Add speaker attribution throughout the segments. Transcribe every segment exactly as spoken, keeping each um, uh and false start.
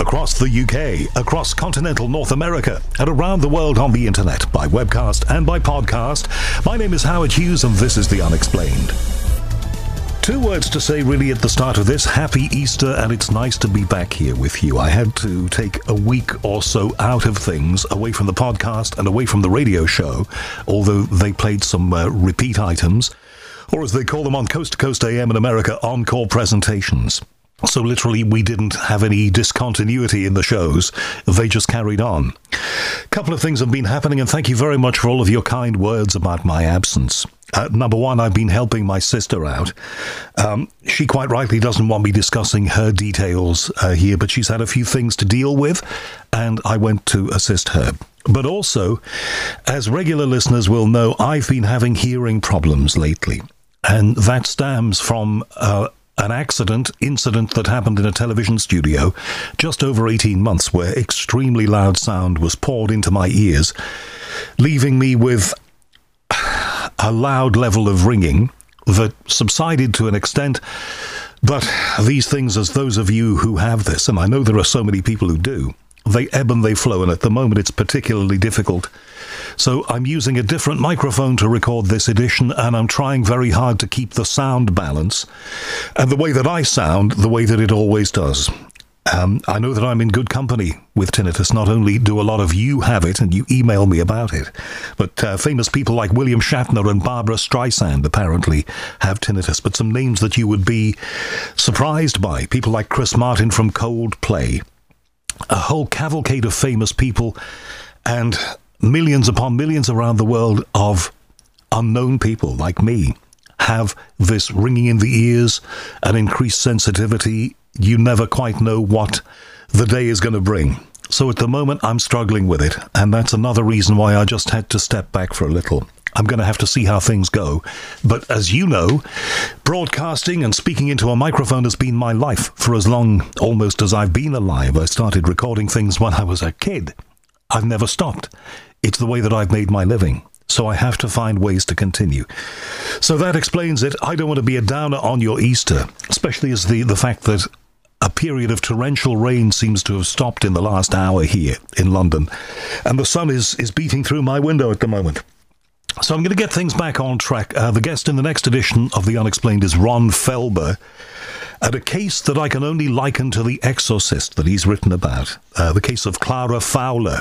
Speaker 1: across the U K, across continental North America, and around the world on the internet, by webcast and by podcast. My name is Howard Hughes, and this is The Unexplained. Two words to say really at the start of this. Happy Easter, and it's nice to be back here with you. I had to take a week or so out of things, away from the podcast and away from the radio show, although they played some uh, repeat items, or as they call them on Coast to Coast A M in America, encore presentations. So literally we didn't have any discontinuity in the shows. They just carried on. A couple of things have been happening, and thank you very much for all of your kind words about my absence. Uh, number one, I've been helping my sister out. Um, she quite rightly doesn't want me discussing her details uh, here, but she's had a few things to deal with, and I went to assist her. But also, as regular listeners will know, I've been having hearing problems lately, and that stems from uh, an accident, incident that happened in a television studio just over eighteen months, where extremely loud sound was poured into my ears, leaving me with a loud level of ringing that subsided to an extent. But these things, as those of you who have this, and I know there are so many people who do, they ebb and they flow, and at the moment it's particularly difficult. So I'm using a different microphone to record this edition, and I'm trying very hard to keep the sound balance and the way that I sound the way that it always does. Um, I know that I'm in good company with tinnitus. Not only do a lot of you have it and you email me about it, but uh, famous people like William Shatner and Barbara Streisand apparently have tinnitus. But some names that you would be surprised by, people like Chris Martin from Coldplay, a whole cavalcade of famous people, and millions upon millions around the world of unknown people like me have this ringing in the ears, an increased sensitivity. You never quite know what the day is going to bring. So at the moment, I'm struggling with it, and that's another reason why I just had to step back for a little. I'm going to have to see how things go. But as you know, broadcasting and speaking into a microphone has been my life for as long, almost as I've been alive. I started recording things when I was a kid. I've never stopped. It's the way that I've made my living. So I have to find ways to continue. So that explains it. I don't want to be a downer on your Easter, especially as the, the fact that a period of torrential rain seems to have stopped in the last hour here in London, and the sun is, is beating through my window at the moment. So I'm going to get things back on track. Uh, the guest in the next edition of The Unexplained is Ron Felber, and a case that I can only liken to The Exorcist that he's written about, uh, the case of Clara Fowler.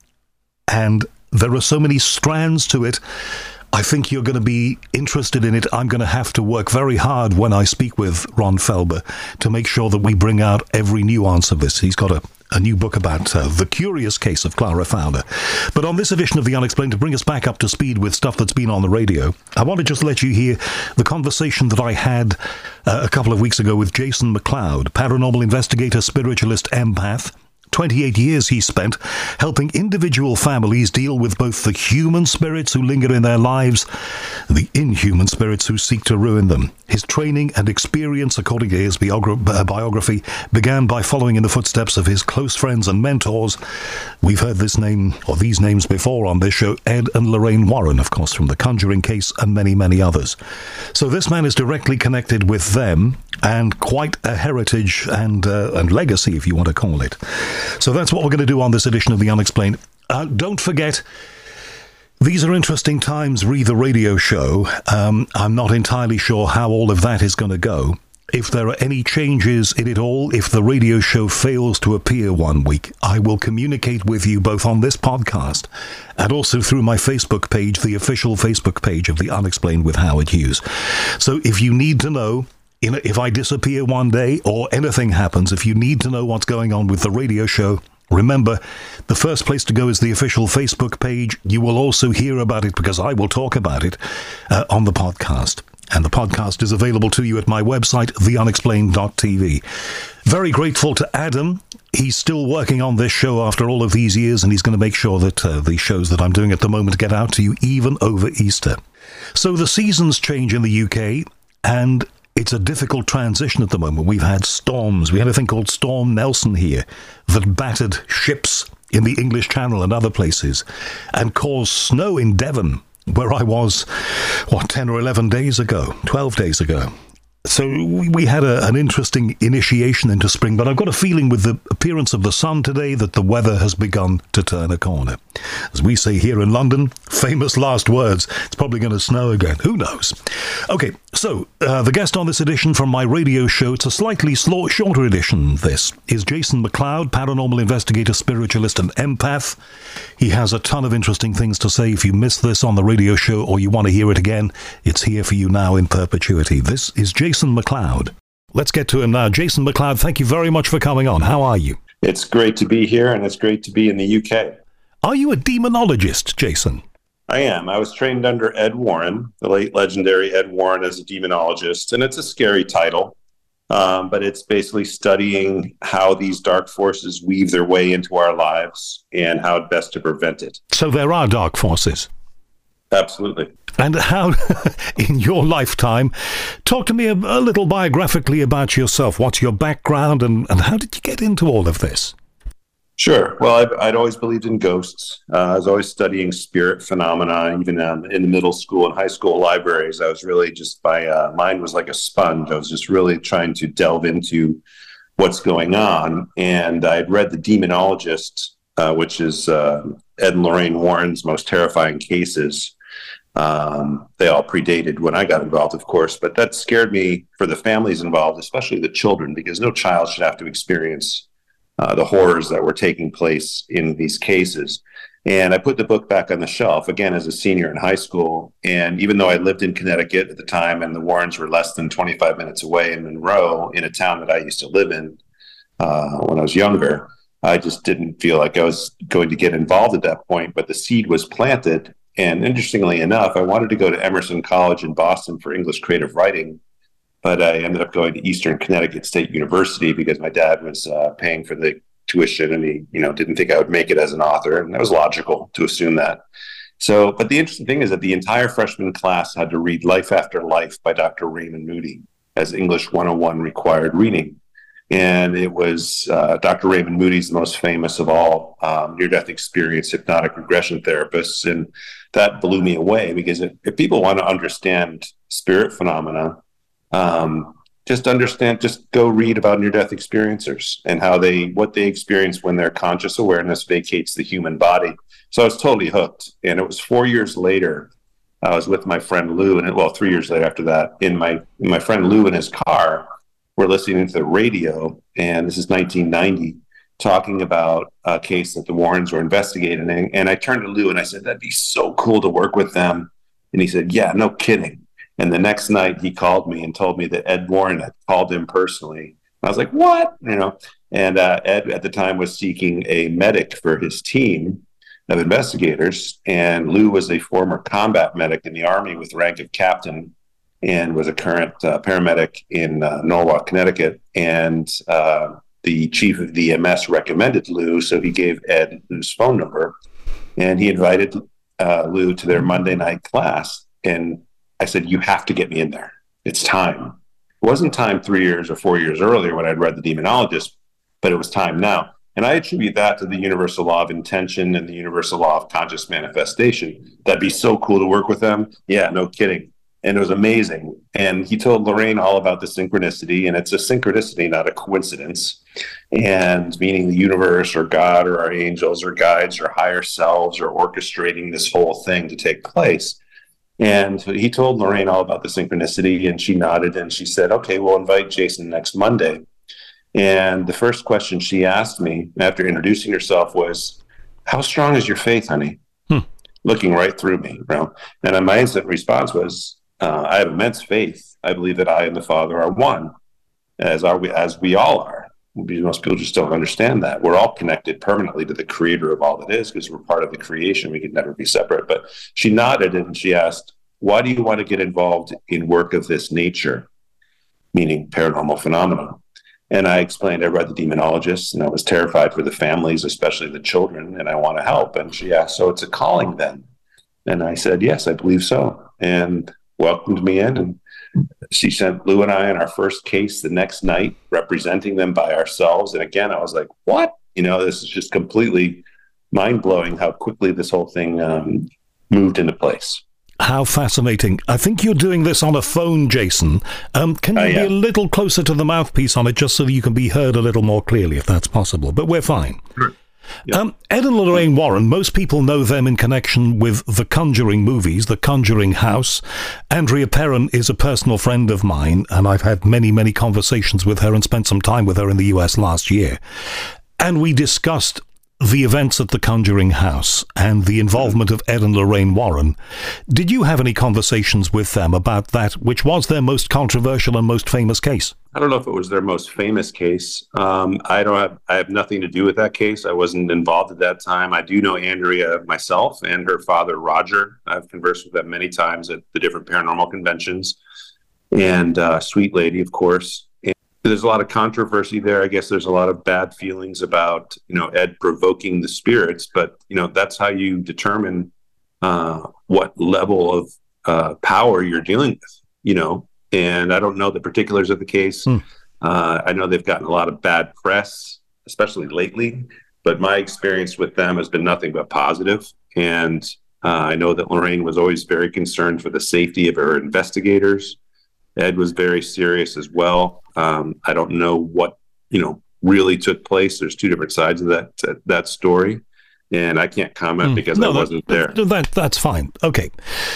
Speaker 1: And there are so many strands to it. I think you're going to be interested in it. I'm going to have to work very hard when I speak with Ron Felber to make sure that we bring out every nuance of this. He's got a, a new book about uh, the curious case of Clara Fowler. But on this edition of The Unexplained, to bring us back up to speed with stuff that's been on the radio, I want to just let you hear the conversation that I had uh, a couple of weeks ago with Jason McLeod, paranormal investigator, spiritualist, empath. twenty-eight years he spent helping individual families deal with both the human spirits who linger in their lives and the inhuman spirits who seek to ruin them. His training and experience, according to his biogra- biography, began by following in the footsteps of his close friends and mentors. We've heard this name, or these names before on this show, Ed and Lorraine Warren, of course, from The Conjuring Case, and many, many others. So this man is directly connected with them, and quite a heritage and uh, and legacy, if you want to call it. So that's what we're going to do on this edition of The Unexplained. Uh, don't forget, these are interesting times, re the radio show. Um, I'm not entirely sure how all of that is going to go. If there are any changes in it all, if the radio show fails to appear one week, I will communicate with you both on this podcast and also through my Facebook page, the official Facebook page of The Unexplained with Howard Hughes. So if you need to know, if I disappear one day or anything happens, if you need to know what's going on with the radio show, remember, the first place to go is the official Facebook page. You will also hear about it, because I will talk about it uh, on the podcast. And the podcast is available to you at my website, the unexplained dot t v. Very grateful to Adam. He's still working on this show after all of these years, and he's going to make sure that uh, the shows that I'm doing at the moment get out to you even over Easter. So the seasons change in the U K, and it's a difficult transition at the moment. We've had storms. We had a thing called Storm Nelson here that battered ships in the English Channel and other places and caused snow in Devon, where I was, what, ten or eleven days ago, twelve days ago. So we we had a, an interesting initiation into spring, but I've got a feeling with the appearance of the sun today that the weather has begun to turn a corner. As we say here in London, famous last words, it's probably going to snow again. Who knows? Okay, so uh, the guest on this edition from my radio show, it's a slightly slow, shorter edition, this, is Jason McLeod, paranormal investigator, spiritualist and empath. He has a ton of interesting things to say. If you missed this on the radio show or you want to hear it again, it's here for you now in perpetuity. This is Jason McLeod. Let's get to him now. Jason McLeod, thank you very much for coming on. How are you?
Speaker 2: It's great to be here, and it's great to be in the U K.
Speaker 1: Are you a demonologist, Jason?
Speaker 2: I am. I was trained under Ed Warren, the late legendary Ed Warren, as a demonologist, and it's a scary title, um, but it's basically studying how these dark forces weave their way into our lives and how best to prevent it.
Speaker 1: So there are dark forces?
Speaker 2: Absolutely.
Speaker 1: And how, in your lifetime, talk to me a, a little biographically about yourself. What's your background and, and how did you get into all of this?
Speaker 2: Sure. Well, I've, I'd always believed in ghosts. Uh, I was always studying spirit phenomena, even um, in the middle school and high school libraries. I was really just, my uh, mind was like a sponge. I was just really trying to delve into what's going on. And I had read The Demonologist, uh, which is uh, Ed and Lorraine Warren's most terrifying cases. Um, they all predated when I got involved, of course, but that scared me for the families involved, especially the children, because no child should have to experience uh, the horrors that were taking place in these cases. And I put the book back on the shelf, again, as a senior in high school. And even though I lived in Connecticut at the time and the Warrens were less than twenty-five minutes away in Monroe, in a town that I used to live in uh, when I was younger, I just didn't feel like I was going to get involved at that point, but the seed was planted. And interestingly enough, I wanted to go to Emerson College in Boston for English creative writing, but I ended up going to Eastern Connecticut State University because my dad was uh, paying for the tuition, and he, you know, didn't think I would make it as an author, and that was logical to assume that. So, but the interesting thing is that the entire freshman class had to read Life After Life by Doctor Raymond Moody as English one oh one required reading. And it was uh, Doctor Raymond Moody's the most famous of all um, near-death experience hypnotic regression therapists. And that blew me away because if, if people want to understand spirit phenomena, um, just understand, just go read about near-death experiencers and how they, what they experience when their conscious awareness vacates the human body. So I was totally hooked. And it was four years later, I was with my friend Lou, and it, well, three years later after that, in my, in my friend Lou in his car, we're listening to the radio, and this is nineteen ninety, talking about a case that the Warrens were investigating. And, and I turned to Lou and I said, that'd be so cool to work with them. And he said, yeah, no kidding. And the next night he called me and told me that Ed Warren had called him personally. I was like, what? You know, and uh, Ed at the time was seeking a medic for his team of investigators. And Lou was a former combat medic in the Army with rank of captain, and was a current uh, paramedic in uh, Norwalk, Connecticut. And uh, the chief of the E M S recommended Lou, so he gave Ed Lou's phone number. And he invited uh, Lou to their Monday night class. And I said, you have to get me in there. It's time. It wasn't time three years or four years earlier when I'd read The Demonologist, but it was time now. And I attribute that to the universal law of intention and the universal law of conscious manifestation. That'd be so cool to work with them. Yeah, no kidding. And it was amazing. And he told Lorraine all about the synchronicity, and it's a synchronicity, not a coincidence. And meaning the universe or God or our angels or guides or higher selves are orchestrating this whole thing to take place. And he told Lorraine all about the synchronicity, and she nodded and she said, okay, we'll invite Jason next Monday. And the first question she asked me after introducing herself was, how strong is your faith, honey? Hmm. Looking right through me. You know? And my instant response was, Uh, I have immense faith. I believe that I and the Father are one, as are we, as we all are. Most people just don't understand that. We're all connected permanently to the creator of all that is because we're part of the creation. We could never be separate. But she nodded and she asked, why do you want to get involved in work of this nature, meaning paranormal phenomena? And I explained, I read The Demonologist, and I was terrified for the families, especially the children, and I want to help. And she asked, so it's a calling then? And I said, yes, I believe so. And welcomed me in, and she sent Lou and I on our first case the next night, representing them by ourselves. And again, I was like, what? You know, this is just completely mind-blowing how quickly this whole thing um, moved into place.
Speaker 1: How fascinating. I think you're doing this on a phone, Jason. Um, can you
Speaker 2: Uh,
Speaker 1: be
Speaker 2: yeah.
Speaker 1: a little closer to the mouthpiece on it just so that you can be heard a little more clearly, if that's possible? But we're fine.
Speaker 2: Sure. Yeah.
Speaker 1: Um, Ed and Lorraine Warren, most people know them in connection with the Conjuring movies, The Conjuring House. Andrea Perron is a personal friend of mine, and I've had many, many conversations with her and spent some time with her in the U S last year. And we discussed the events at the Conjuring House and the involvement of Ed and Lorraine Warren. Did you have any conversations with them about that, which was their most controversial and most famous case?
Speaker 2: I don't know if it was their most famous case. Um, I don't have, I have nothing to do with that case. I wasn't involved at that time. I do know Andrea myself and her father, Roger. I've conversed with them many times at the different paranormal conventions, and uh, sweet lady, of course. There's a lot of controversy there. I guess there's a lot of bad feelings about, you know, Ed provoking the spirits, but, you know, that's how you determine uh, what level of uh, power you're dealing with, you know, and I don't know the particulars of the case. Hmm. Uh, I know they've gotten a lot of bad press, especially lately, but my experience with them has been nothing but positive. And uh, I know that Lorraine was always very concerned for the safety of her investigators. Ed was very serious as well. Um, I don't know what, you know, really took place. There's two different sides of that uh, that story, and I can't comment mm. because no, I wasn't
Speaker 1: that,
Speaker 2: there.
Speaker 1: That, that's fine. Okay.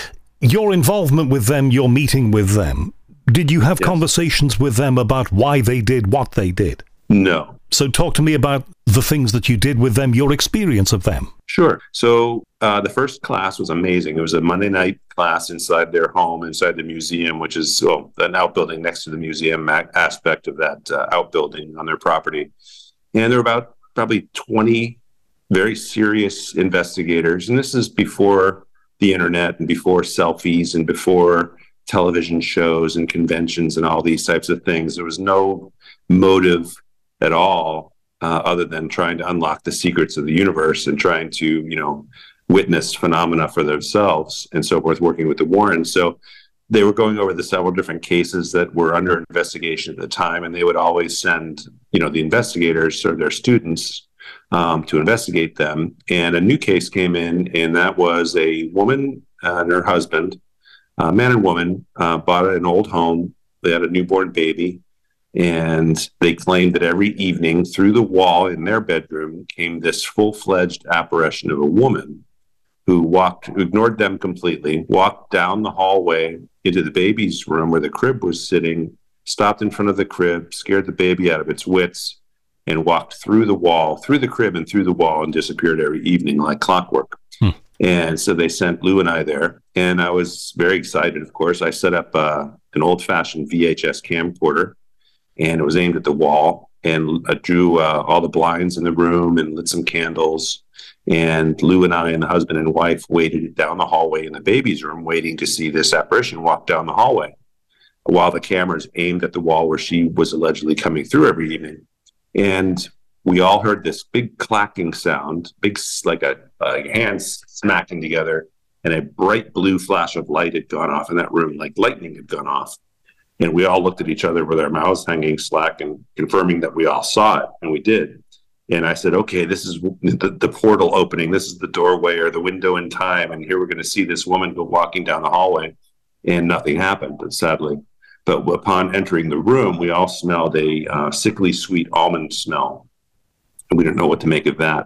Speaker 1: Your involvement with them, your meeting with them, did you have yes. conversations with them about why they did what they did?
Speaker 2: No.
Speaker 1: So talk to me about the things that you did with them, your experience of them.
Speaker 2: Sure. So uh, the first class was amazing. It was a Monday night class inside their home, inside the museum, which is well, an outbuilding next to the museum aspect of that uh, outbuilding on their property. And there were about probably twenty very serious investigators. And this is before the internet and before selfies and before television shows and conventions and all these types of things. There was no motive at all uh, other than trying to unlock the secrets of the universe and trying to, you know, witness phenomena for themselves and so forth, working with the Warrens. So they were going over the several different cases that were under investigation at the time, and they would always send, you know, the investigators or their students um, to investigate them. And a new case came in, and that was a woman and her husband, uh, man and woman, uh, bought an old home. They had a newborn baby. And they claimed that every evening through the wall in their bedroom came this full-fledged apparition of a woman who walked, who ignored them completely, walked down the hallway into the baby's room where the crib was sitting, stopped in front of the crib, scared the baby out of its wits, and walked through the wall, through the crib and through the wall, and disappeared every evening like clockwork. Hmm. And so they sent Lou and I there, and I was very excited, of course. I set up uh, an old-fashioned V H S camcorder, and it was aimed at the wall, and I drew uh, all the blinds in the room and lit some candles. And Lou and I and the husband and wife waited down the hallway in the baby's room, waiting to see this apparition walk down the hallway while the cameras aimed at the wall where she was allegedly coming through every evening. And we all heard this big clacking sound, big like a, a hands smacking together, and a bright blue flash of light had gone off in that room, like lightning had gone off. And we all looked at each other with our mouths hanging slack and confirming that we all saw it, and we did. And I said, okay, this is the, the portal opening. This is the doorway or the window in time. And here we're going to see this woman go walking down the hallway. And nothing happened, sadly. But upon entering the room, we all smelled a uh, sickly sweet almond smell. And we didn't know what to make of that.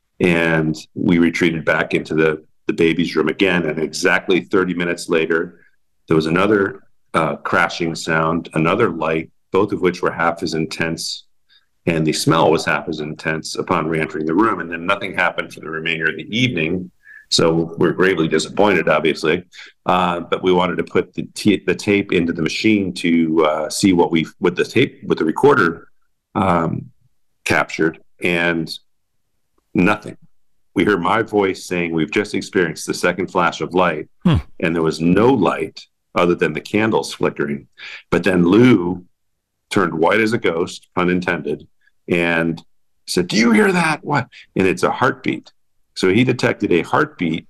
Speaker 2: And we retreated back into the, the baby's room again. And exactly thirty minutes later, there was another uh, crashing sound, another light, both of which were half as intense. And the smell was half as intense upon re-entering the room. And then nothing happened for the remainder of the evening. So we're gravely disappointed, obviously. Uh, but we wanted to put the, t- the tape into the machine to uh, see what we, what the tape, what the recorder um, captured, and nothing. We heard my voice saying, we've just experienced the second flash of light, hmm. and there was no light other than the candles flickering. But then Lou turned white as a ghost, pun intended, and said, do you hear that? What? And it's a heartbeat. So he detected a heartbeat,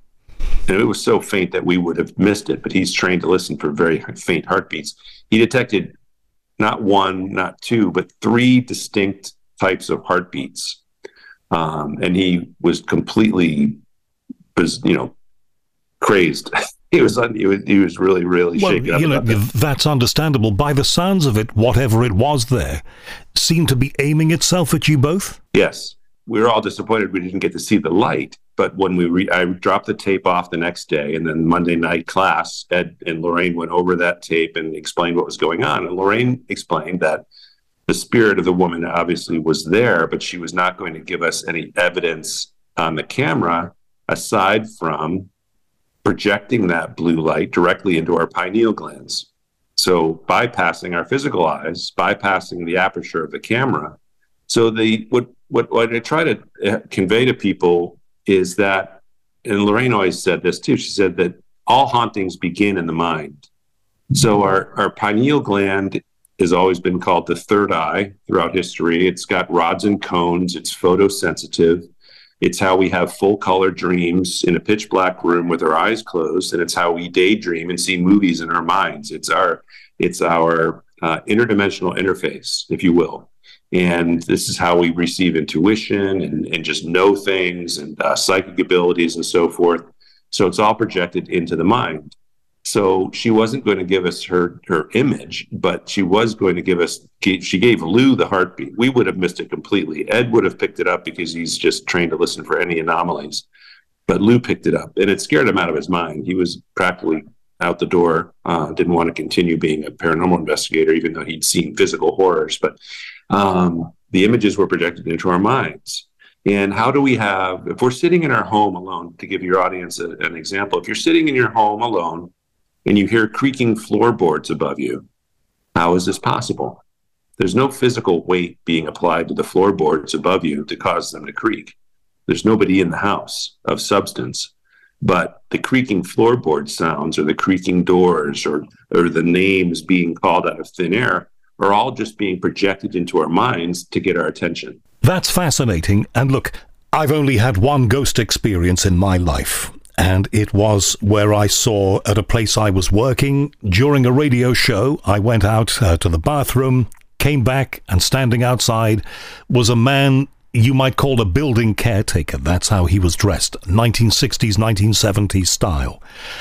Speaker 2: and it was so faint that we would have missed it, but he's trained to listen for very faint heartbeats. He detected not one, not two, but three distinct types of heartbeats. Um, and he was completely, was, you know, crazed. he was un, he was he was really really
Speaker 1: well,
Speaker 2: shaken up
Speaker 1: you know,
Speaker 2: about that.
Speaker 1: That's understandable. By the sounds of it, whatever it was there seemed to be aiming itself at you both.
Speaker 2: Yes, we were all disappointed we didn't get to see the light. But when we re- I dropped the tape off the next day, and then Monday night class, Ed and Lorraine went over that tape and explained what was going on. And Lorraine explained that the spirit of the woman obviously was there, but she was not going to give us any evidence on the camera aside from projecting that blue light directly into our pineal glands. So bypassing our physical eyes, bypassing the aperture of the camera. So the what what, what I try to convey to people is that, and Lorraine always said this too, she said that all hauntings begin in the mind. So our, our pineal gland has always been called the third eye throughout history. It's got rods and cones. It's photosensitive. It's how we have full color dreams in a pitch black room with our eyes closed. And it's how we daydream and see movies in our minds. It's our, it's our uh, interdimensional interface, if you will. And this is how we receive intuition and, and just know things and uh, psychic abilities and so forth. So it's all projected into the mind. So she wasn't going to give us her, her image, but she was going to give us, she gave Lou the heartbeat. We would have missed it completely. Ed would have picked it up because he's just trained to listen for any anomalies. But Lou picked it up, and it scared him out of his mind. He was practically out the door, uh, didn't want to continue being a paranormal investigator, even though he'd seen physical horrors. But um, the images were projected into our minds. And how do we have, if we're sitting in our home alone, to give your audience a, an example, if you're sitting in your home alone, and you hear creaking floorboards above you, how is this possible? There's no physical weight being applied to the floorboards above you to cause them to creak. There's nobody in the house of substance, but the creaking floorboard sounds or the creaking doors or, or the names being called out of thin air are all just being projected into our minds to get our attention.
Speaker 1: That's fascinating. And look, I've only had one ghost experience in my life. And it was where I saw at a place I was working during a radio show. I went out uh, to the bathroom, came back, and standing outside was a man you might call a building caretaker. That's how he was dressed, nineteen sixties, nineteen seventies style.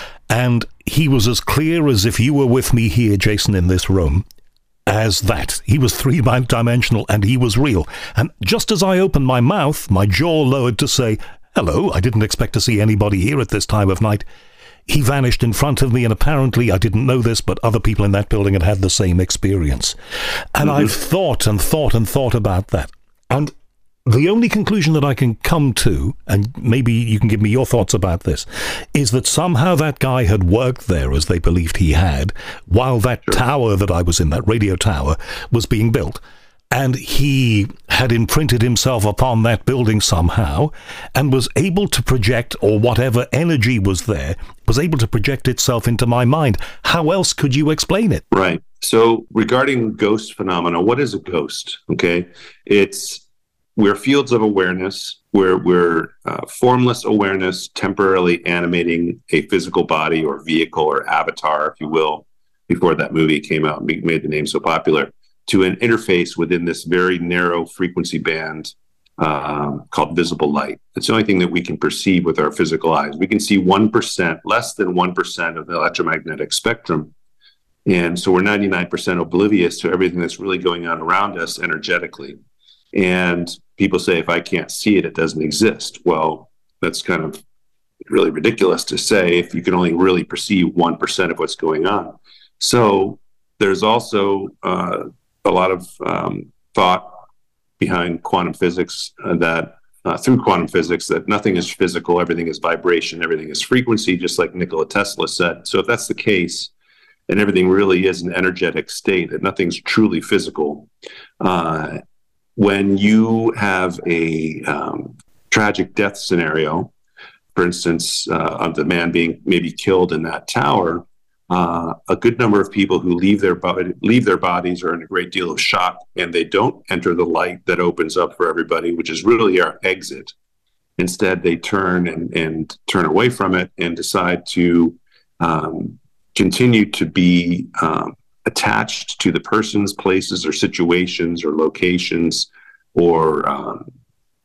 Speaker 1: And he was as clear as if you were with me here, Jason, in this room, as that. He was three-dimensional and he was real. And just as I opened my mouth, my jaw lowered to say, "Hello, I didn't expect to see anybody here at this time of night," he vanished in front of me, and apparently, I didn't know this, but other people in that building had had the same experience. And mm-hmm. I've thought and thought and thought about that. And the only conclusion that I can come to, and maybe you can give me your thoughts about this, is that somehow that guy had worked there, as they believed he had, while that sure. tower that I was in, that radio tower, was being built. And he had imprinted himself upon that building somehow and was able to project, or whatever energy was there, was able to project itself into my mind. How else could you explain it?
Speaker 2: Right. So regarding ghost phenomena, what is a ghost? Okay. It's, we're fields of awareness. We're, we're uh, formless awareness temporarily animating a physical body or vehicle or avatar, if you will, before that movie came out and made the name so popular, to an interface within this very narrow frequency band um, called visible light. It's the only thing that we can perceive with our physical eyes. We can see one percent, less than one percent of the electromagnetic spectrum. And so we're ninety-nine percent oblivious to everything that's really going on around us energetically. And people say, if I can't see it, it doesn't exist. Well, that's kind of really ridiculous to say if you can only really perceive one percent of what's going on. So there's also uh, a lot of um, thought behind quantum physics uh, that uh, through quantum physics that nothing is physical, everything is vibration, everything is frequency, just like Nikola Tesla said. So if that's the case, and everything really is an energetic state, that nothing's truly physical, uh, when you have a um, tragic death scenario, for instance, uh, of the man being maybe killed in that tower, Uh, a good number of people who leave their body, leave their bodies are in a great deal of shock, and they don't enter the light that opens up for everybody, which is really our exit. Instead, they turn and, and turn away from it and decide to um, continue to be um, attached to the persons, places, or situations, or locations, or um,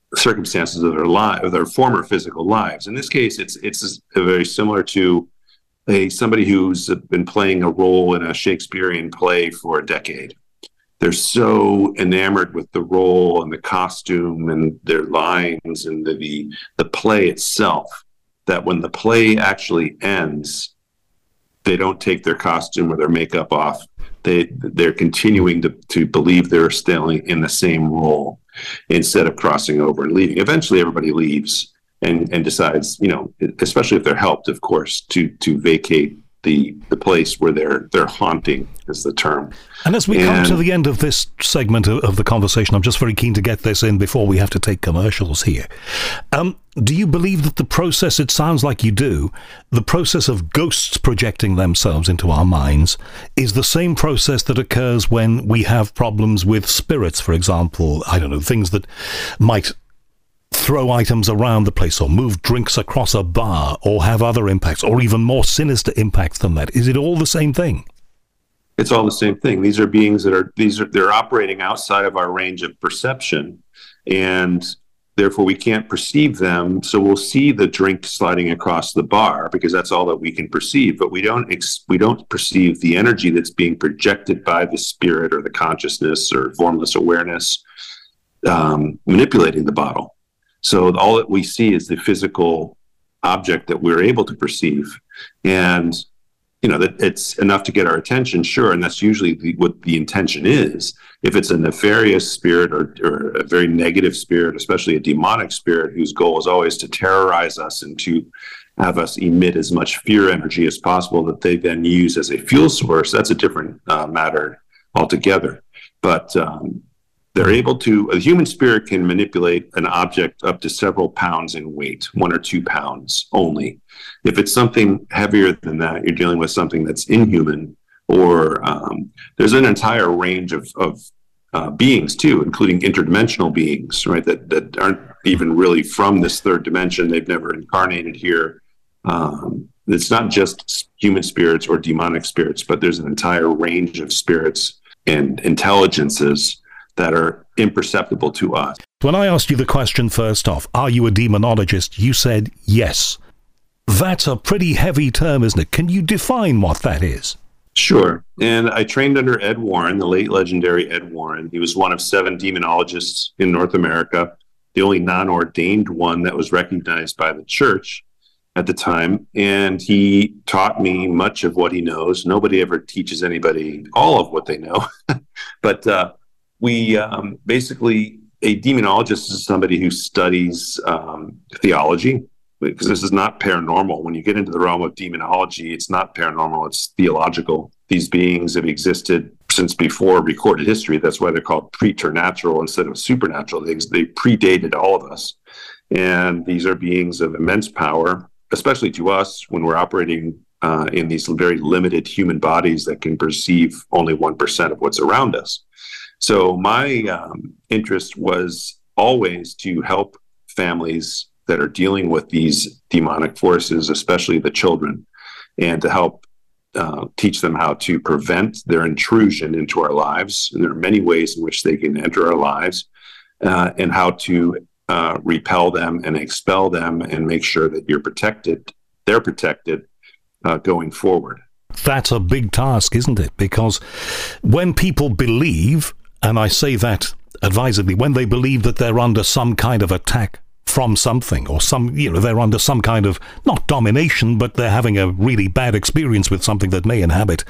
Speaker 2: circumstances of their life, of their former physical lives. In this case, it's it's very similar to a somebody who's been playing a role in a Shakespearean play for a decade. They're so enamored with the role and the costume and their lines and the the, the play itself that when the play actually ends, they don't take their costume or their makeup off. They they're continuing to to believe they're still in the same role instead of crossing over and leaving. Eventually, everybody leaves and and decides, you know, especially if they're helped, of course, to to vacate the the place where they're they're haunting is the term.
Speaker 1: And as we and, come to the end of this segment of, of the conversation, I'm just very keen to get this in before we have to take commercials here. Um, do you believe that the process, it sounds like you do, the process of ghosts projecting themselves into our minds is the same process that occurs when we have problems with spirits, for example, I don't know, things that might throw items around the place or move drinks across a bar or have other impacts or even more sinister impacts than that? Is it all the same thing?
Speaker 2: It's all the same thing. These are beings that are, these are, they're operating outside of our range of perception, and therefore we can't perceive them. So we'll see the drink sliding across the bar because that's all that we can perceive, but we don't, ex- we don't perceive the energy that's being projected by the spirit or the consciousness or formless awareness um, manipulating the bottle. So all that we see is the physical object that we're able to perceive. And, you know, that it's enough to get our attention, sure. And that's usually the, what the intention is. If it's a nefarious spirit or, or a very negative spirit, especially a demonic spirit whose goal is always to terrorize us and to have us emit as much fear energy as possible that they then use as a fuel source, that's a different uh, matter altogether. But, um, they're able to, a human spirit can manipulate an object up to several pounds in weight, one or two pounds only. If it's something heavier than that, you're dealing with something that's inhuman, or um, there's an entire range of, of uh, beings too, including interdimensional beings, right, that, that aren't even really from this third dimension. They've never incarnated here. Um, it's not just human spirits or demonic spirits, but there's an entire range of spirits and intelligences that are imperceptible to us.
Speaker 1: When I asked you the question first off, are you a demonologist? You said yes. That's a pretty heavy term, isn't it? Can you define what that is?
Speaker 2: Sure. And I trained under Ed Warren, the late legendary Ed Warren. He was one of seven demonologists in North America, the only non-ordained one that was recognized by the church at the time. And he taught me much of what he knows. Nobody ever teaches anybody all of what they know. but, uh, We um, basically, a demonologist is somebody who studies um, theology, because this is not paranormal. When you get into the realm of demonology, it's not paranormal, it's theological. These beings have existed since before recorded history. That's why they're called preternatural instead of supernatural. They, they predated all of us. And these are beings of immense power, especially to us when we're operating uh, in these very limited human bodies that can perceive only one percent of what's around us. So my um, interest was always to help families that are dealing with these demonic forces, especially the children, and to help uh, teach them how to prevent their intrusion into our lives. And there are many ways in which they can enter our lives, uh, and how to uh, repel them and expel them and make sure that you're protected, they're protected uh, going forward.
Speaker 1: That's a big task, isn't it? Because when people believe, and I say that advisedly, when they believe that they're under some kind of attack from something, or some, you know, they're under some kind of, not domination, but they're having a really bad experience with something that may inhabit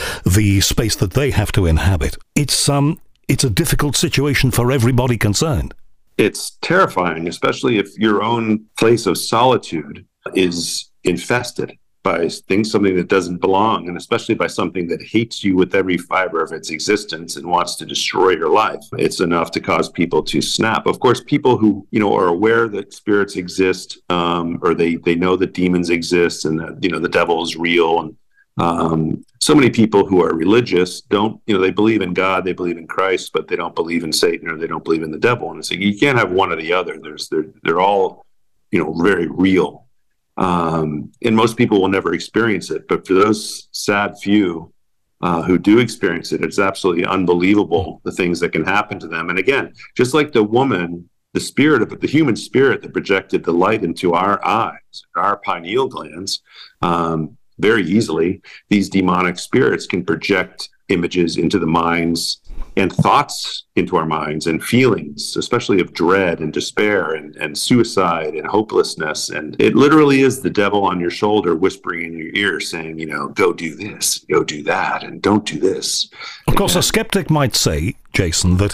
Speaker 1: the space that they have to inhabit. It's um, it's a difficult situation for everybody concerned.
Speaker 2: It's terrifying, especially if your own place of solitude is infested by things, something that doesn't belong, and especially by something that hates you with every fiber of its existence and wants to destroy your life. It's enough to cause people to snap. Of course, people who, you know, are aware that spirits exist, um, or they, they know that demons exist and that, you know, the devil is real. And um, so many people who are religious don't, you know, they believe in God, they believe in Christ, but they don't believe in Satan, or they don't believe in the devil. And it's like, you can't have one or the other. There's, they're, they're all, you know, very real. Um, and most people will never experience it. But for those sad few uh, who do experience it, it's absolutely unbelievable, the things that can happen to them. And again, just like the woman, the spirit of it, the human spirit that projected the light into our eyes, our pineal glands, um, very easily, these demonic spirits can project images into the minds and thoughts into our minds and feelings, especially of dread and despair and, and suicide and hopelessness. And it literally is the devil on your shoulder whispering in your ear saying, you know, go do this, go do that, and don't do this.
Speaker 1: Of course,
Speaker 2: and,
Speaker 1: a skeptic might say, Jason, that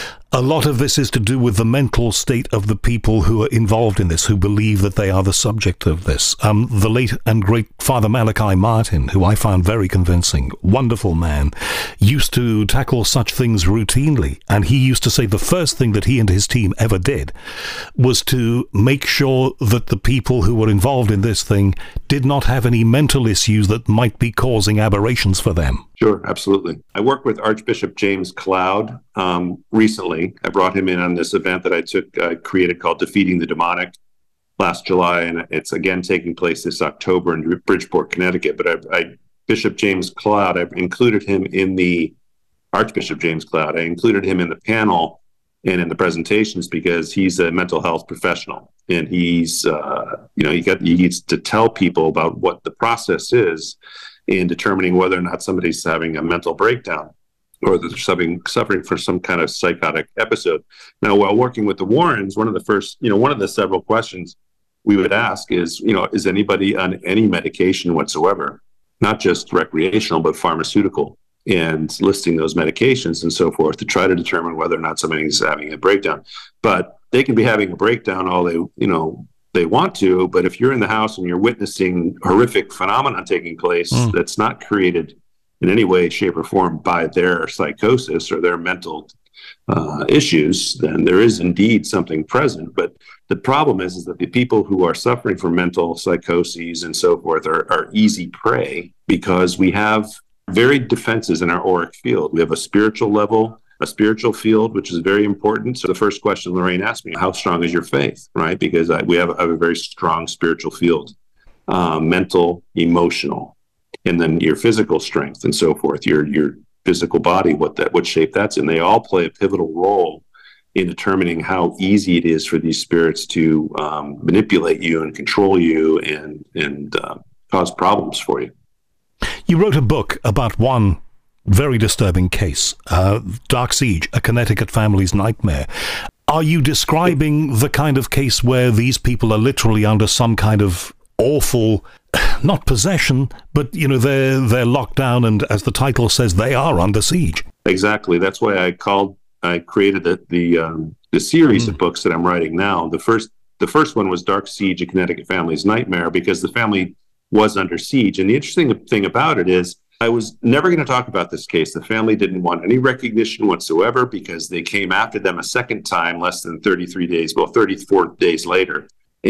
Speaker 1: a lot of this is to do with the mental state of the people who are involved in this, who believe that they are the subject of this. Um, the late and great Father Malachi Martin, who I found very convincing, wonderful man, used to tackle such things routinely. And he used to say the first thing that he and his team ever did was to make sure that the people who were involved in this thing did not have any mental issues that might be causing aberrations for them.
Speaker 2: Sure, absolutely. I worked with Archbishop James Cloud um, recently. I brought him in on this event that I took, uh, created called Defeating the Demonic last July, and it's again taking place this October in Bridgeport, Connecticut. But I, I Bishop James Cloud, I've included him in the, Archbishop James Cloud, I included him in the panel and in the presentations because he's a mental health professional. And he's, uh, you know, he, got, he needs to tell people about what the process is in determining whether or not somebody's having a mental breakdown or that they're suffering, suffering from some kind of psychotic episode. Now, while working with the Warrens, one of the first, you know, one of the several questions we would ask is, you know, is anybody on any medication whatsoever, not just recreational, but pharmaceutical, and listing those medications and so forth to try to determine whether or not somebody's having a breakdown. But they can be having a breakdown all they, you know, they want to, but if you're in the house and you're witnessing horrific phenomena taking place mm. that's not created in any way, shape, or form by their psychosis or their mental uh, issues, then there is indeed something present. But the problem is, is that the people who are suffering from mental psychoses and so forth are, are easy prey because we have varied defenses in our auric field. We have a spiritual level, a spiritual field, which is very important. So the first question Lorraine asked me, how strong is your faith, right? Because I, we have, have a very strong spiritual field, uh, mental, emotional, and then your physical strength and so forth, your your physical body, what that what shape that's in. They all play a pivotal role in determining how easy it is for these spirits to um, manipulate you and control you and, and uh, cause problems for you.
Speaker 1: You wrote a book about one very disturbing case, uh, Dark Siege, A Connecticut Family's Nightmare. Are you describing the kind of case where these people are literally under some kind of awful, not possession, but, you know, they're, they're locked down and, as the title says, they are under siege?
Speaker 2: Exactly. That's why I called, I created the, the, um, the series mm. of books that I'm writing now. The first, the first one was Dark Siege, A Connecticut Family's Nightmare, because the family was under siege. And the interesting thing about it is I was never going to talk about this case. The family didn't want any recognition whatsoever because they came after them a second time less than thirty-three days, well, thirty-four days later.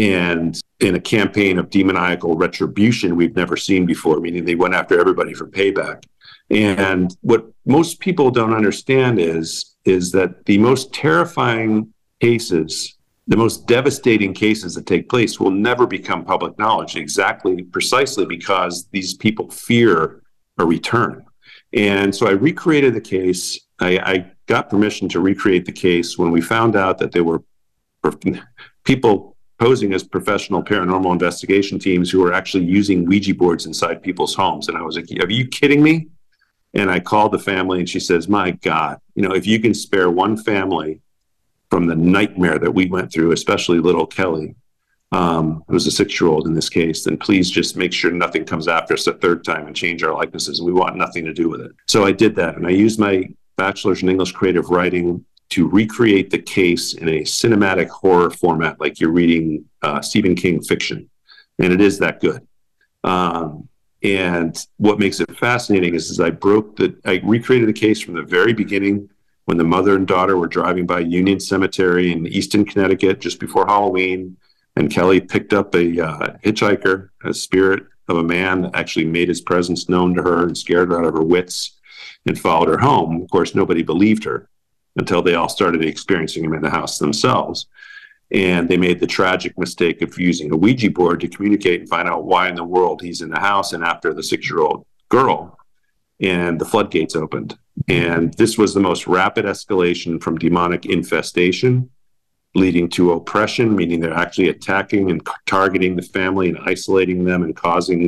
Speaker 2: And in a campaign of demoniacal retribution we've never seen before, meaning they went after everybody for payback. And what most people don't understand is, is that the most terrifying cases, the most devastating cases that take place will never become public knowledge, exactly, precisely because these people fear a return. And so I recreated the case. I, I got permission to recreate the case when we found out that there were people posing as professional paranormal investigation teams who were actually using Ouija boards inside people's homes. And I was like, are you kidding me? And I called the family and she says, my God, you know, if you can spare one family from the nightmare that we went through, especially little Kelly, um, it was a six-year-old in this case, then please just make sure nothing comes after us a third time and change our likenesses. We want nothing to do with it. So I did that, and I used my bachelor's in English creative writing to recreate the case in a cinematic horror format, like you're reading uh, Stephen King fiction, and it is that good. Um, and what makes it fascinating is, is I broke the, I recreated the case from the very beginning when the mother and daughter were driving by Union Cemetery in Easton, Connecticut, just before Halloween. And Kelly picked up a uh, hitchhiker, a spirit of a man that actually made his presence known to her and scared her out of her wits and followed her home. Of course, nobody believed her until they all started experiencing him in the house themselves. And they made the tragic mistake of using a Ouija board to communicate and find out why in the world he's in the house and after the six-year-old girl. And the floodgates opened. And this was the most rapid escalation from demonic infestation leading to oppression, meaning they're actually attacking and targeting the family and isolating them and causing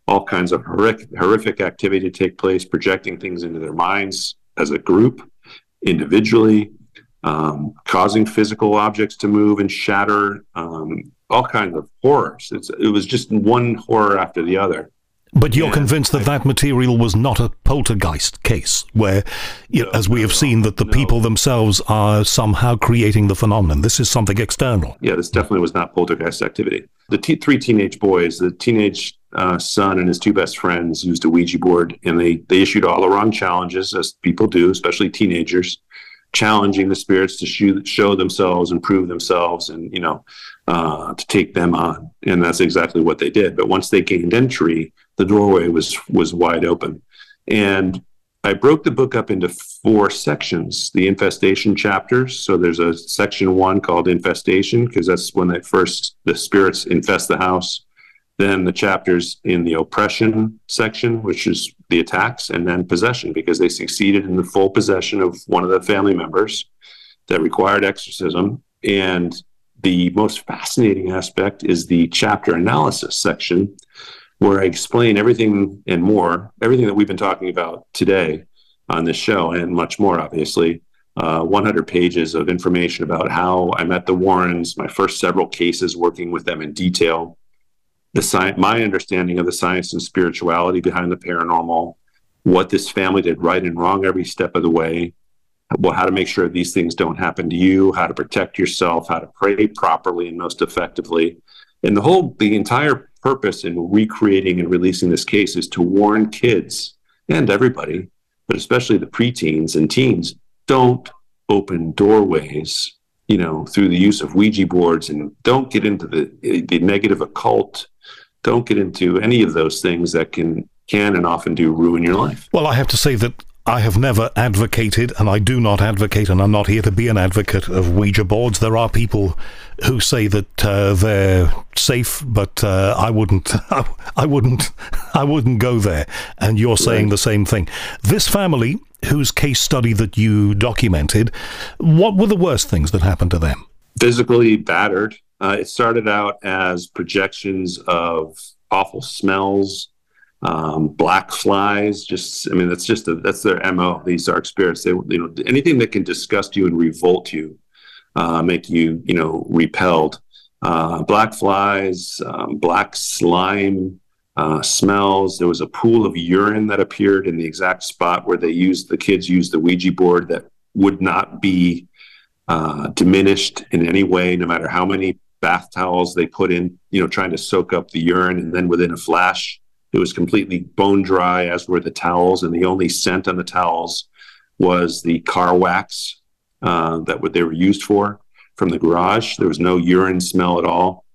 Speaker 2: all kinds of horrific, horrific activity to take place, projecting things into their minds as a group, individually, um, causing physical objects to move and shatter, um, all kinds of horrors. It's, it was just one horror after the other.
Speaker 1: But you're and convinced that I, that material was not a poltergeist case, where, you know, no, as we have seen, that the no. people themselves are somehow creating the phenomenon. This is something external.
Speaker 2: Yeah, this definitely was not poltergeist activity. The t- three teenage boys, the teenage uh, son and his two best friends, used a Ouija board, and they, they issued all the wrong challenges, as people do, especially teenagers, challenging the spirits to show, show themselves and prove themselves, and, you know, uh, to take them on. And that's exactly what they did. But once they gained entry, the doorway was was wide open. And I broke the book up into four sections, the infestation chapters. So there's a section one called infestation, because that's when they first, the spirits infest the house. Then the chapters in the oppression section, which is the attacks, and then possession, because they succeeded in the full possession of one of the family members that required exorcism. And the most fascinating aspect is the chapter analysis section, where I explain everything and more, everything that we've been talking about today on this show, and much more, obviously. Uh, one hundred pages of information about how I met the Warrens, my first several cases, working with them in detail, the sci- my understanding of the science and spirituality behind the paranormal, what this family did right and wrong every step of the way, well, how to make sure these things don't happen to you, how to protect yourself, how to pray properly and most effectively. And the whole, the entire purpose in recreating and releasing this case is to warn kids and everybody, but especially the preteens and teens, don't open doorways, you know, through the use of Ouija boards, and don't get into the the negative occult. Don't get into any of those things that can can and often do ruin your life.
Speaker 1: Well, I have to say that I have never advocated, and I do not advocate, and I'm not here to be an advocate of Ouija boards. There are people who say that uh, they're safe, but uh, I wouldn't, I wouldn't, I wouldn't go there. And you're saying right. the same thing. This family, whose case study that you documented, what were the worst things that happened to them?
Speaker 2: Physically battered. Uh, it started out as projections of awful smells. Um, black flies, just, I mean, that's just, a, that's their M O, these dark spirits. They, you know, anything that can disgust you and revolt you, uh, make you, you know, repelled. Uh, black flies, um, black slime, uh, smells. There was a pool of urine that appeared in the exact spot where they used, the kids used the Ouija board, that would not be uh, diminished in any way, no matter how many bath towels they put in, you know, trying to soak up the urine. And then within a flash, it was completely bone dry, as were the towels, and the only scent on the towels was the car wax uh, that what they were used for from the garage. There was no urine smell at all.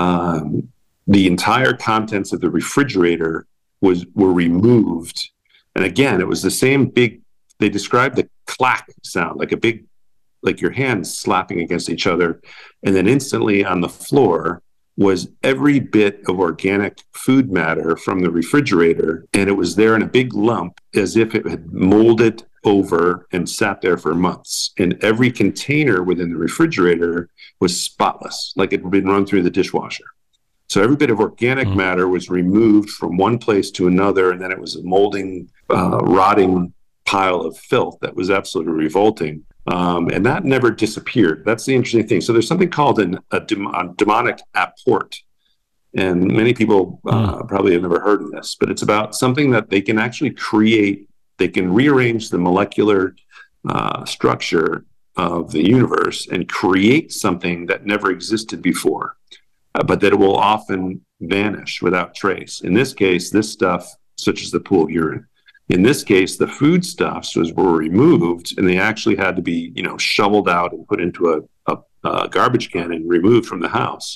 Speaker 2: Um, the entire contents of the refrigerator was were removed, and again, it was the same big. They described the clack sound, like a big, like your hands slapping against each other, and then instantly on the floor was every bit of organic food matter from the refrigerator, and it was there in a big lump, as if it had molded over and sat there for months. And every container within the refrigerator was spotless, like it had been run through the dishwasher. So every bit of organic mm. matter was removed from one place to another, and then it was a molding, uh, rotting pile of filth that was absolutely revolting. Um, and that never disappeared. That's the interesting thing. So there's something called an, a, dem- a demonic apport. And many people uh, mm. probably have never heard of this, but it's about something that they can actually create. They can rearrange the molecular uh, structure of the universe and create something that never existed before, uh, but that it will often vanish without trace. In this case, this stuff, such as the pool of urine, in this case, the foodstuffs was were removed, and they actually had to be, you know, shoveled out and put into a, a, a garbage can and removed from the house.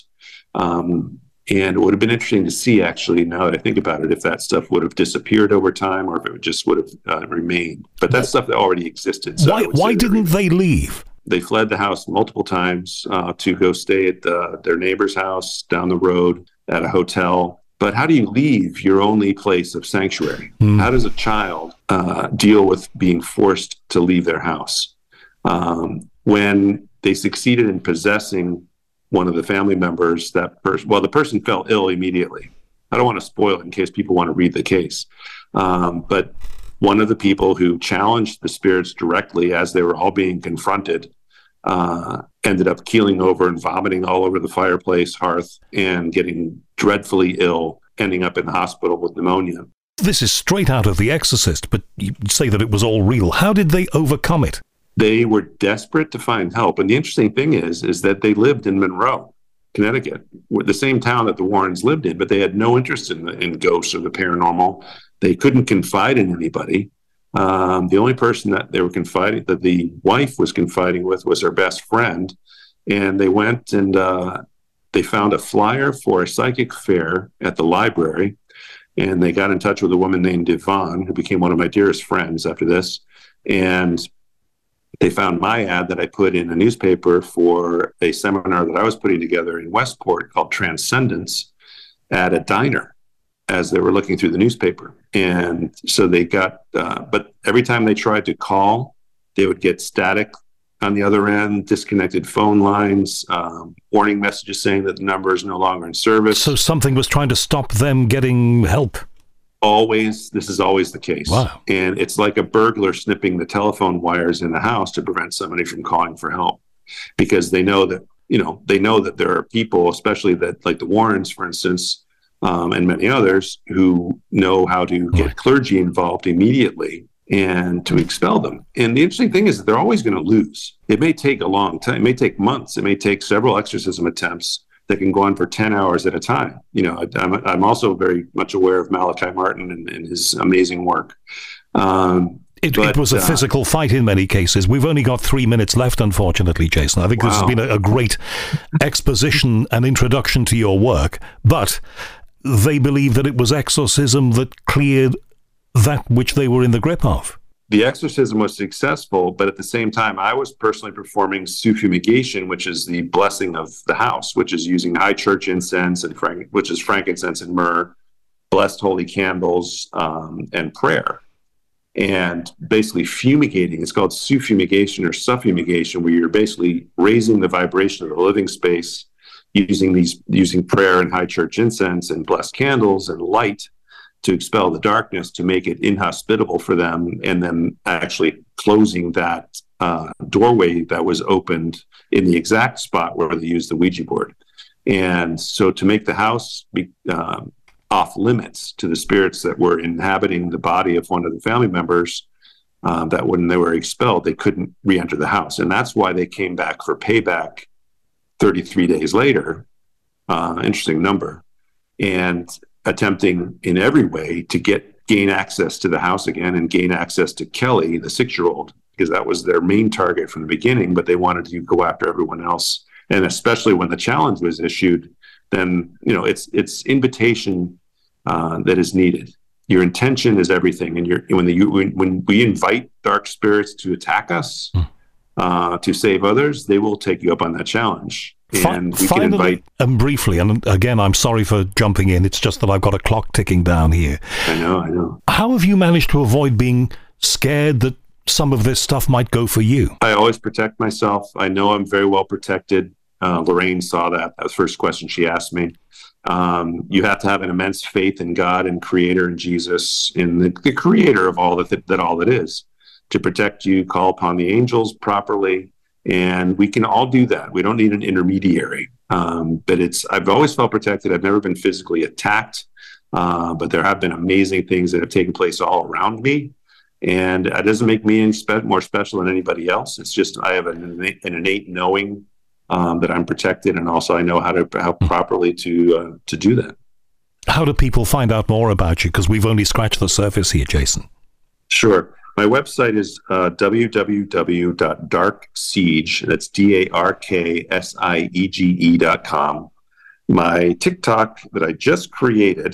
Speaker 2: Um, and it would have been interesting to see, actually, now that I think about it, if that stuff would have disappeared over time or if it just would have uh, remained. But that's stuff that already existed. So
Speaker 1: why why didn't they leave?
Speaker 2: They fled the house multiple times uh, to go stay at the, their neighbor's house down the road at a hotel. But how do you leave your only place of sanctuary? Mm. How does a child uh, deal with being forced to leave their house? Um, when they succeeded in possessing one of the family members, that person, well, the person fell ill immediately. I don't want to spoil it in case people want to read the case. Um, but one of the people who challenged the spirits directly as they were all being confronted uh, ended up keeling over and vomiting all over the fireplace hearth and getting dreadfully ill, ending up in the hospital with pneumonia.
Speaker 1: This is straight out of The Exorcist, but you say that it was all real. How did they overcome it?
Speaker 2: They were desperate to find help. And the interesting thing is, is that they lived in Monroe, Connecticut, the same town that the Warrens lived in, but they had no interest in, the, in ghosts or the paranormal. They couldn't confide in anybody. Um, the only person that they were confiding, that the wife was confiding with, was her best friend. And they went and uh, they found a flyer for a psychic fair at the library. And they got in touch with a woman named Yvonne, who became one of my dearest friends after this. And they found my ad that I put in a newspaper for a seminar that I was putting together in Westport called Transcendence at a diner as they were looking through the newspaper. And so they got, uh, but every time they tried to call, they would get static on the other end, disconnected phone lines, um, warning messages saying that the number is no longer in service.
Speaker 1: So something was trying to stop them getting help.
Speaker 2: Always, this is always the case.
Speaker 1: Wow.
Speaker 2: And it's like a burglar snipping the telephone wires in the house to prevent somebody from calling for help, because they know that, you know, they know that there are people, especially that, like the Warrens, for instance, um, and many others, who know how to get right. clergy involved immediately and to expel them. And the interesting thing is that they're always going to lose. It may take a long time. It may take months. It may take several exorcism attempts that can go on for ten hours at a time. You know, I'm, I'm also very much aware of Malachi Martin and, and his amazing work. Um,
Speaker 1: it,
Speaker 2: but,
Speaker 1: it was a uh, physical fight in many cases. We've only got three minutes left, unfortunately, Jason. I think wow. this has been a, a great exposition and introduction to your work, but they believe that it was exorcism that cleared that which they were in the grip of.
Speaker 2: The exorcism was successful, but at the same time, I was personally performing suffumigation, which is the blessing of the house, which is using high church incense, and frank, which is frankincense and myrrh, blessed holy candles, um, and prayer. And basically fumigating, it's called suffumigation or suffumigation, where you're basically raising the vibration of the living space using these using prayer and high church incense and blessed candles and light to expel the darkness, to make it inhospitable for them, and then actually closing that uh, doorway that was opened in the exact spot where they used the Ouija board. And so to make the house be uh, off limits to the spirits that were inhabiting the body of one of the family members, uh, that when they were expelled, they couldn't re-enter the house. And that's why they came back for payback thirty-three days later, uh, interesting number, and attempting in every way to get gain access to the house again and gain access to Kelly, the six-year-old, because that was their main target from the beginning, but they wanted to go after everyone else. And especially when the challenge was issued, then, you know, it's it's invitation uh, that is needed. Your intention is everything. And you're, when, the, when, when we invite dark spirits to attack us, mm. uh, to save others, they will take you up on that challenge. And we
Speaker 1: Finally,
Speaker 2: can invite...
Speaker 1: and briefly, and again, I'm sorry for jumping in. It's just that I've got a clock ticking down here.
Speaker 2: I know, I know.
Speaker 1: How have you managed to avoid being scared that some of this stuff might go for you?
Speaker 2: I always protect myself. I know I'm very well protected. Uh, Lorraine saw that. That was the first question she asked me. Um, you have to have an immense faith in God and Creator and Jesus, in the, the Creator of all that, th- that all that is, to protect you. Call upon the angels properly. And we can all do that. We don't need an intermediary. Um, but it's, I've always felt protected. I've never been physically attacked. Uh, but there have been amazing things that have taken place all around me. And it doesn't make me any spe- more special than anybody else. It's just I have an innate, an innate knowing um, that I'm protected. And also I know how to how properly to uh, to do that.
Speaker 1: How do people find out more about you? Because we've only scratched the surface here, Jason.
Speaker 2: Sure. My website is uh, w w w dot dark siege, that's D A R K S I E G E dot com. My TikTok that I just created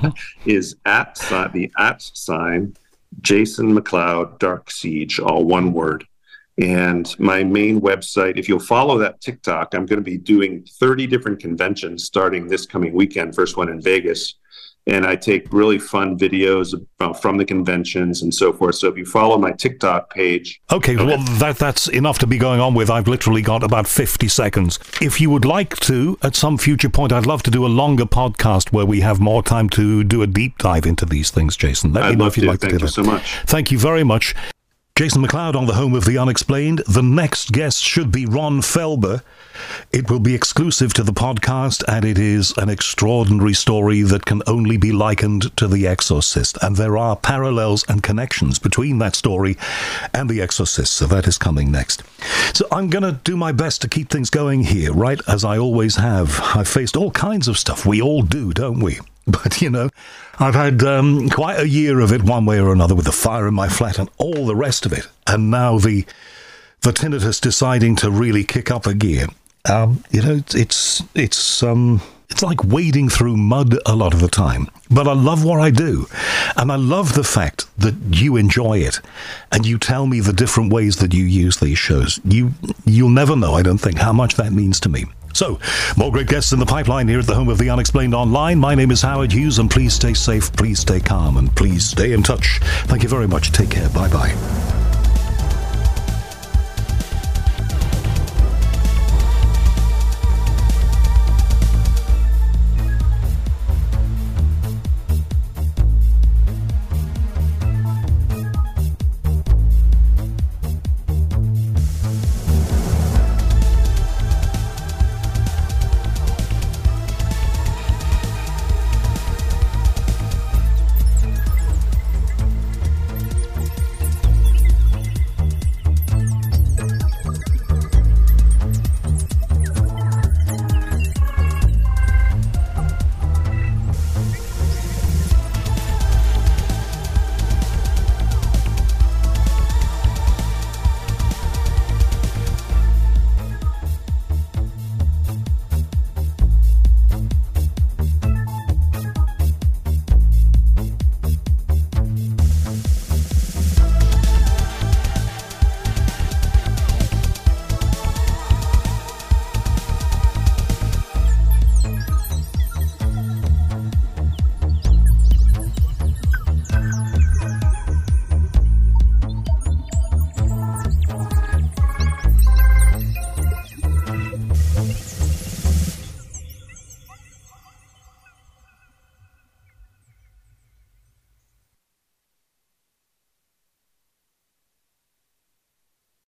Speaker 2: is at the at sign Jason McLeod Dark Siege, all one word. And my main website, if you'll follow that TikTok, I'm going to be doing thirty different conventions starting this coming weekend, first one in Vegas. and I take really fun videos from the conventions and so forth. So if you follow my TikTok page.
Speaker 1: Okay, well, that that's enough to be going on with. I've literally got about fifty seconds. If you would like to, at some future point, I'd love to do a longer podcast where we have more time to do a deep dive into these things, Jason. Let
Speaker 2: I'd
Speaker 1: me know
Speaker 2: love
Speaker 1: if you'd
Speaker 2: to.
Speaker 1: like
Speaker 2: Thank
Speaker 1: to do
Speaker 2: you
Speaker 1: that.
Speaker 2: so much.
Speaker 1: Thank you very much. Jason McLeod on the Home of the Unexplained. The next guest should be Ron Felber. It will be exclusive to the podcast, and it is an extraordinary story that can only be likened to The Exorcist. And there are parallels and connections between that story and The Exorcist, so that is coming next. So I'm going to do my best to keep things going here, right, as I always have. I've faced all kinds of stuff. We all do, don't we? But, you know, I've had um, quite a year of it one way or another with the fire in my flat and all the rest of it. And now the the tinnitus deciding to really kick up a gear. Um, you know, it's it's it's um it's like wading through mud a lot of the time. But I love what I do. And I love the fact that you enjoy it. And you tell me the different ways that you use these shows. You, you'll never know, I don't think, how much that means to me. So, more great guests in the pipeline here at the Home of the Unexplained Online. My name is Howard Hughes, and please stay safe, please stay calm, and please stay in touch. Thank you very much. Take care. Bye-bye.